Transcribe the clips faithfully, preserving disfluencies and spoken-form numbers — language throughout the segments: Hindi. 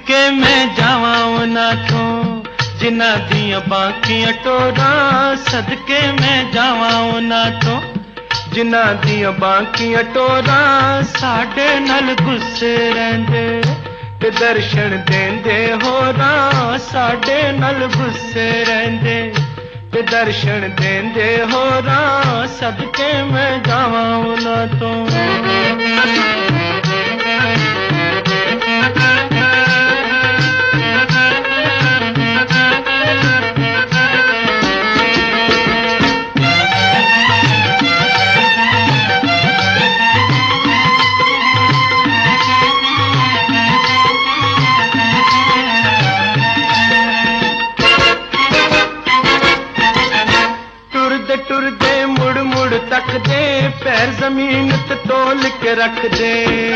सदके मैं जावां उन्हां तों जिन्हां दियां बाकियां टोरां, सदके मैं जावां उन्हां तों जिन्हां दियां बाकियां टोरां। साडे नाल गुस्से रहिंदे ते दर्शन देंदे होरां, साडे नाल गुस्से रहिंदे ते दर्शन देंदे होरां। सदके मैं जावां उन्हां तों। टुरदे मुड़ मुड़ तक दे पैर जमीन ते तोल के रख दे।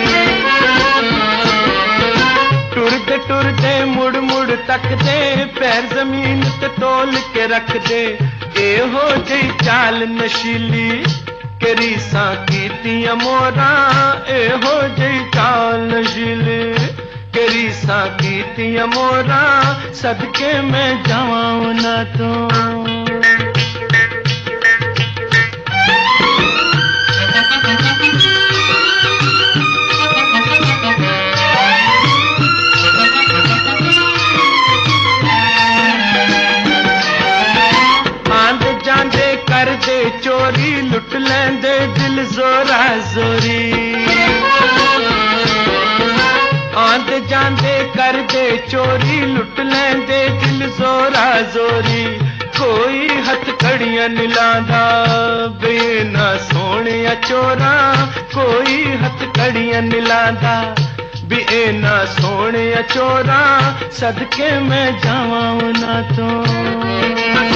टुरदे टुरदे मुड़ मुड़ तक दे पैर जमीन ते तोल के रख दे। एहो जई चाल नशीली के रीसां कीतियां मोरां, एहो जई चाल नशीली के रीसां कीतियां मोरां। सदके मैं जावां उन्हां तों। करदे चोरी लुट लेंदे दिल जोरा जोरी। आंदे जांदे करदे चोरी लुट लेंदे दिल जोरा जोरी। कोई हथकड़ियां नीलांदा बेना सोहणिया चोरां, कोई हथकड़ियां नीलांदा भी एना सोहणिया चोरां। सदके मैं जावां उन्हां तों।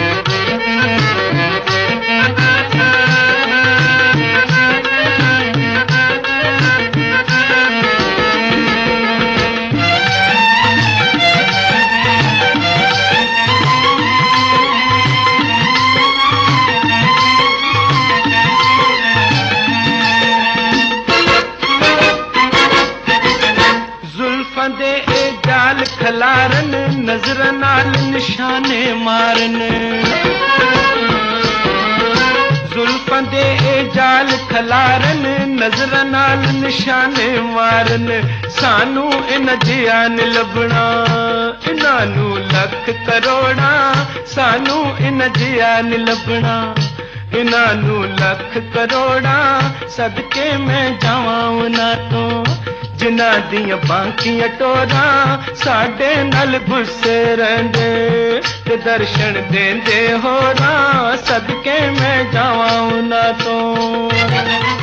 दे ए जाल खलारन नजर नाल निशाने मारन। जुल्फां दे ए जाल खलारन नजर नाल निशाने मारन। सानू इन्हां जिहा नी लभना इन्हां नू लख करोड़ा, सानू इन्हां जिहा नी लभना इन्हां नू लख करोड़ा। सदके मैं जावां उन्हां तों जिन्हां दियां बाकियां टोरां। साडे नाल गुस्से रहिंदे ते दर्शन देंदे होरां। सदके मैं जावां उन्हां तों।